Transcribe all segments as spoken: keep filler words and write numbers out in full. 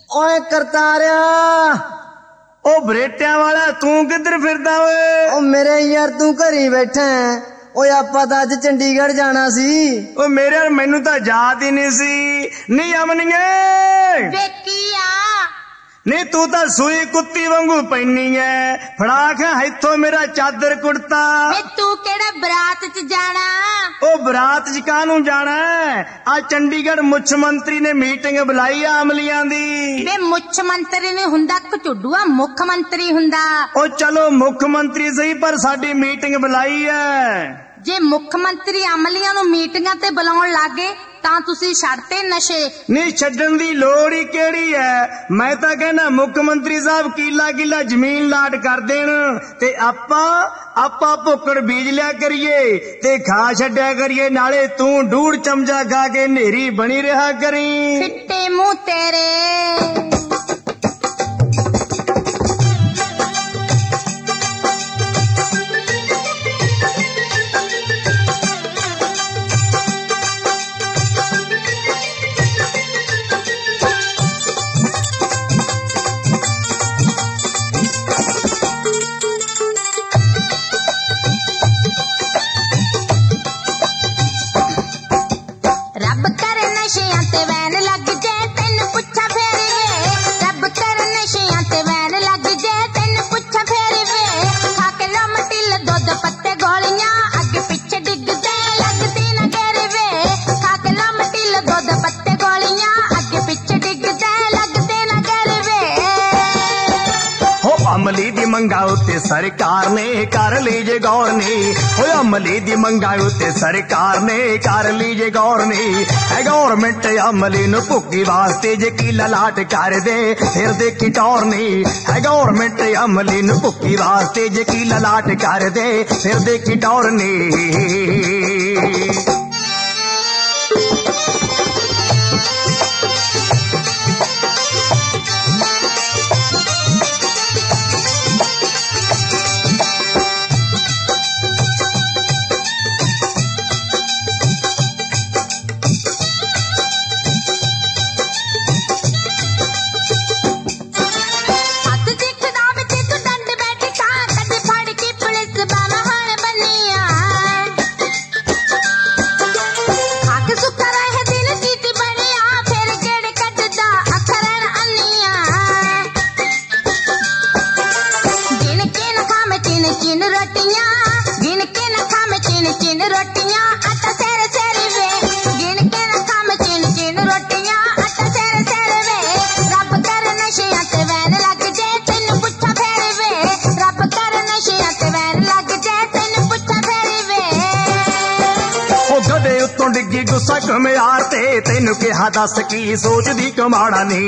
ओए करतारिया ओ बरेटिया वाला तू किधर फिरदा ओए? ओ मेरे यार तू घर ही बैठा है। ओ आपां तां अज चंडीगढ़ जाना सी। ओ मेरे यार मैनू तां याद ही नहीं सी। नी अमनिए बेकिया नहीं तू तां सूई कुत्ती वांगू पैनी है। फड़ा के इत्थों मेरा चादर कुर्ता। वे तू केड़ा बरात च जाना? ओ बरात च कानू जाना है? आ चंडीगढ़ मुख्य मंत्री ने मीटिंग बुलाई आ अमलियां दी। वे मुख्य मंत्री नहीं हुंदा कचुडुआ मुख्य मंत्री हुंदा। ओ चलो मुख्य मंत्री सही पर साडी मीटिंग बुलाई है। जे मुख्य मंत्री अमलियां नूं मीटिंगां ते बुलाउण लागे तां तुसी छड्डते नशे। नहीं छड्डण दी लोड़ ही केड़ी है। मैं तां कहना मुख्य मंत्री साहब किला किला जमीन लाट कर देण ते आपां आपां भुक्कड़ बीज लिया करिए ते खा छड्डिया करिए। नाले तू डूढ़ चमचा खा के नेरी बनी रहा करी। फिट्टे मुंह तेरे अमली दी मंगाओ ते सरकार ने कर लीजे गौर नी। हो अमली दी मंगाओ ते सरकार ने कर लीजे गौर नी। है गौरमेंट अमली नू भुक्की वास्ते जे की ललाट कर दे फिर देखी टौर नी। है गौरमेंट अमली नू भुक्की वास्ते जे की ललाट कर दे फिर देखी टौर नी। डिग्गी गुस्सा घुमियार ते तेनू कहा दस की सोचदी कमाड़ा नी।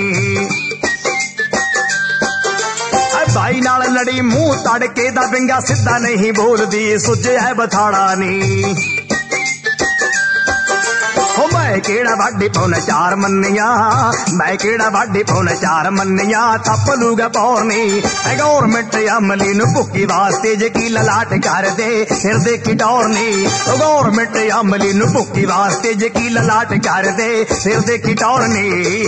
भाई नाल लड़ी मुंह तड़के दा बिंगा सीधा नहीं बोलदी सुझे है बथाड़ा नी। हो मैं केड़ा वाडी पौने चार मन्निया मैं केड़ा वाडी पौने चार मन्निया थप लूगा पौरनी। है गौरमेंट अमली नू भुक्की वास्ते जे की ललाट कर दे फिर देखी टौरनी। ओ गौरमेंट अमली नू भुक्की वास्ते जे की ललाट कर दे फिर देखी टौरनी।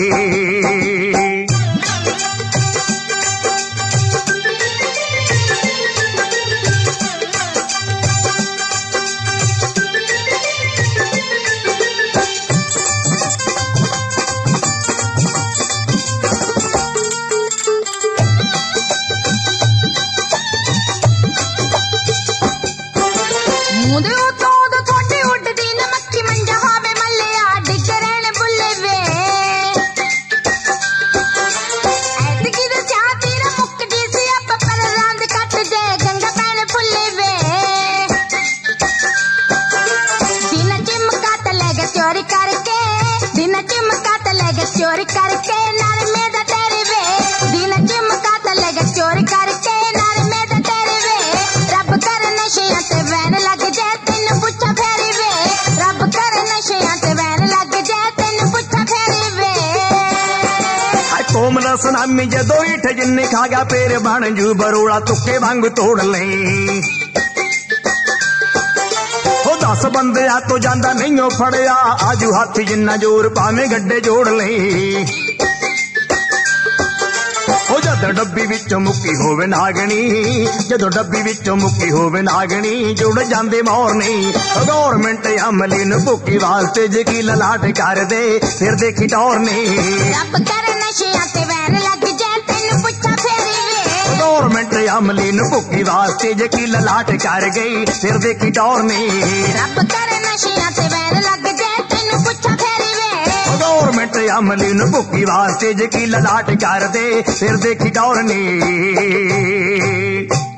चोरी करके नाल में दा तेरे वे दिन चिमका ते लगे चोरी करके नाल में दा तेरे वे रब कर नशियां ते वैन लग जाए तेन पुछा फेरी वे रब कर नशियां ते वैन लग जाए तेन पुछा फेरी वे। हाय कोमला सुनामी जदों इठ जिन्नी खा गया पेर बन जू बरोड़ा तुक्के वांग तोड़ ले। दस बंदे तो जांदा नहीं हो फड़िया आजू हाथी जिन्ना जोर पावे गड्डे जोड़ ले। ਜਦੋਂ ਡੱਬੀ ਵਿੱਚੋਂ ਮੁੱਕੀ ਹੋਵੇ ਨਾਗਣੀ, ਜਦੋਂ ਡੱਬੀ ਵਿੱਚੋਂ ਮੁੱਕੀ ਹੋਵੇ ਨਾਗਣੀ, ਜੁੜ ਜਾਂਦੇ ਮੋਰਨੀ। ਗੌਰਮੈਂਟ ਅਮਲੀ ਨੂੰ ਭੁੱਕੀ ਵਾਸਤੇ ਜੇ ਕੀ ਲਲਾਟ ਕਰਦੇ ਫਿਰ ਦੇਖੀ ਟੌਰਨੀ। ਰੱਬ ਕਰ ਨਸ਼ਿਆਂ ਤੇ ਵੈਰ ਲੱਗ ਜੇ ਤੈਨੂੰ ਪੁੱਛਾਂ ਫੇਰੀ ਵੇ। ਗੌਰਮੈਂਟ ਅਮਲੀ ਨੂੰ ਭੁੱਕੀ ਵਾਸਤੇ ਜੇ ਕੀ ਲਲਾਟ ਕਰ ਗਈ ਫਿਰ ਦੇਖੀ ਟੌਰਨੀ। ਰੱਬ ਕਰ ਨਸ਼ਿਆਂ ਤੇ ਵੈਰ ਲੱਗ ਜੇ ਤੈਨੂੰ ਪੁੱਛਾਂ ਫੇਰੀ ਵੇ। ਗੌਰਮੈਂਟ ਅਮਲੀ ਨੂੰ ਭੁੱਕੀ ਵਾਸਤੇ ਜੇ ਕੀ ਲਲਾਟ ਕਰਦੇ ਫਿਰ ਦੇਖੀ ਟੌਰਨੀ।